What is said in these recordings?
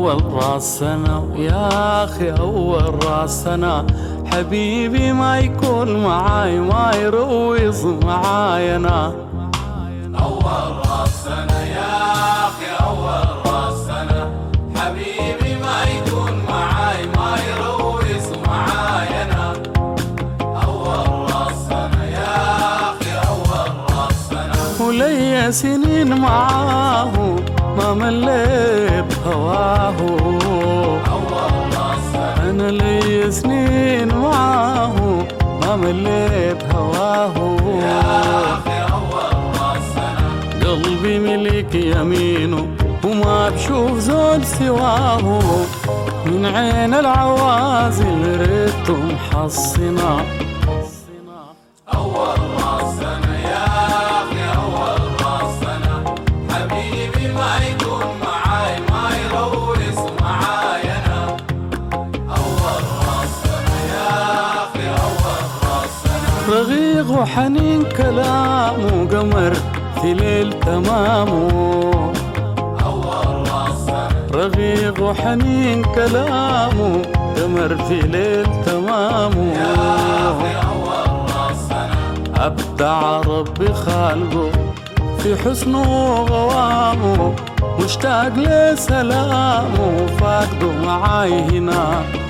أول راس سنة يا أخي أول راس سنة حبيبي ما يكون معاي ما يرويص معاي أنا. أول راس سنة يا أخي أول راس سنة حبيبي ما يكون معاي ما يرويص معاي أنا. أول راس سنة يا أخي أول راس سنة ولي سنين معاه ما مليت هواه. أول راس سنة أنا لي سنين معاه ما مليت هواه. يا أخي أول راس سنة قلبي ملك يمينه وما بشوف زول سواه. من عين العوازل ريته محصنة. أول راس سنة يا أخي أول راس سنة حبيبي ما يكون معاي ما يرويص معاي أنا. أول راس سنة يا أخي أول راس سنة رغيق وحنين كلامه قمر في ليل تمامه. أول راس سنة رغيق وحنين كلامه قمر في ليل تمامه. يا أخي أول راس سنة أبدع ربي خالقه في حسنه وغوامه. مشتاق لسلامه فاقده معاي هنا.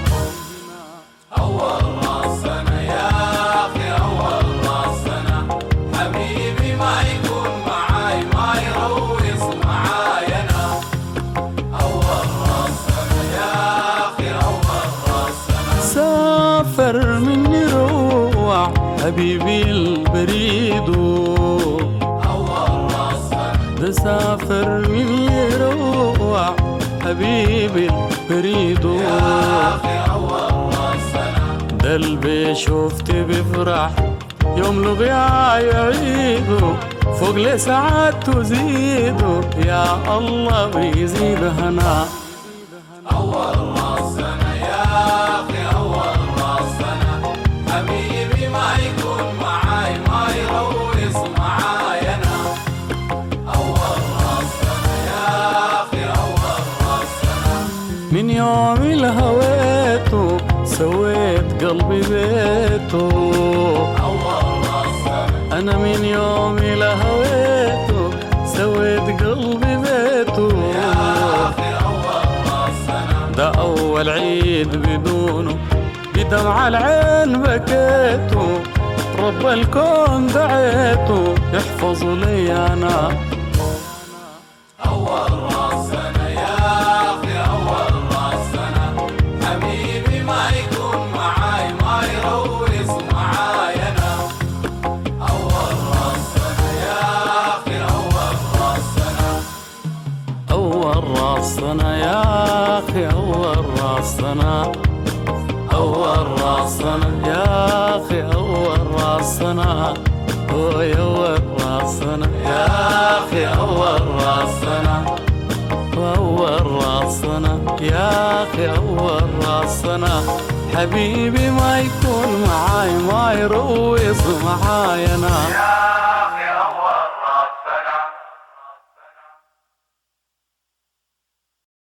أول راس سنة يا أخي أول راس سنة حبيبي ما يكون معاي ما يرويص معاي أنا. أول راس سنة يا أخي أول راس سنة سافر مني روع حبيبي البريد. أول راس سنة ده سافر مني روع حبيبي البريد. يا أخي أول راس سنة ده اللي شفت بفرح يوم لقيا يعيده. فوق لساعات تزيده يا الله بيزيد هنا. أول راس سنة يا أخي أول راس سنة حبيبي ما يكون معاي ما يرويص معاي أنا. أول راس سنة يا أخي أول راس سنة من يوم الهويته سويت قلبي بيته. أول راس سنة أنا من يوم الهويته سويت قلبي بيته. يا أخي أول راس سنة ده أول عيد بدونه بدمع العين بكيته. رب الكون دعيته يحفظ لي أنا. أول راس سنة يا أخي أول راس سنة حبيبي ما يكون معاي ما يرويص معاي أنا. أول راس سنة يا أخي أول راس سنة أول راس سنة يا أخي أول راس سنة. أول راس سنة يا أخي أول راس سنة. أول راس سنة يا أخي أول راس سنة. أول راس سنة يا أخي أول راس سنة حبيبي ما يكون معاي ما يرويص معاي أنا.